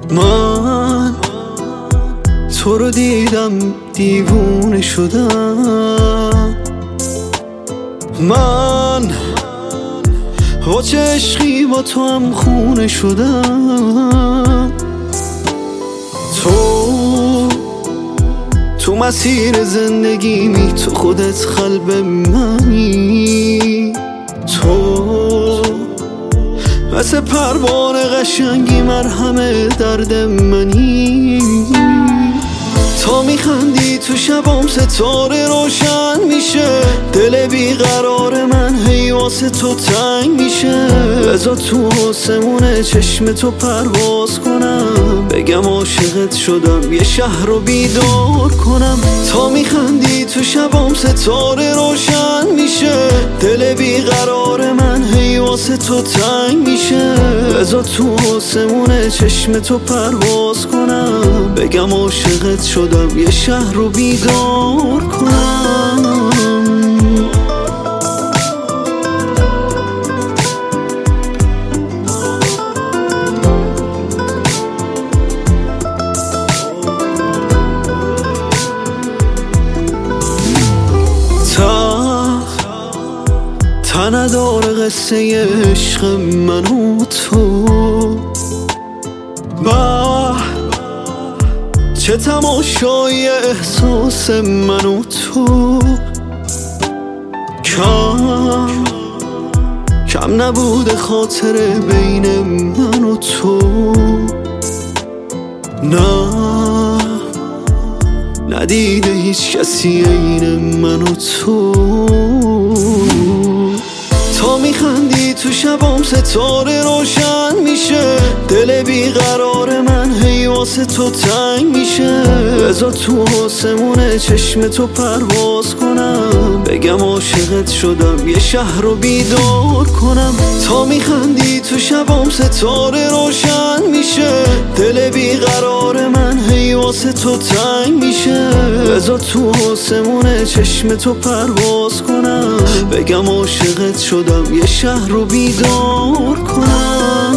من تو رو دیدم دیوونه شدم، من با چه عشقی با تو هم خونه شدم. تو مسیر زندگیمی، تو خودت قلب منی، تو مثل پروانه قشنگی مرهم درد منی. تا میخندی تو شبام ستاره روشن میشه، دل بیقرار من هی واسه تو تنگ میشه. بذار تو آسمون چشم تو پرواز کنم، بگم عاشقت شدم یه شهر رو بیدار کنم. تا میخندی تو شبام ستاره روشن میشه، دل بیقرار من هی واسه تو تنگ میشه. بذار تو آسمون چشم تو پرواز کنم، بگم عاشقت شدم یه شهر رو بیدار کنم. تا نداره قصه عشق من و تو، چه تماشای احساس من و تو. کم نبوده خاطر بین من و تو. ندیده هیچ کسی عین من و تو. تا میخندی تو شبام ستاره روشن میشه، دل بیقرار من هی واسه تو تنگ میشه. بذار تو آسمون چشم تو پرواز کنم، بگم عاشقت شدم یه شهر رو بیدار کنم. تا میخندی تو شبام ستاره روشن میشه، دل بیقرار من هی واسه تو تنگ میشه. بذار تو آسمون چشم تو پرواز کنم، بگم عاشقت شدم یه شهر رو بیدار کنم.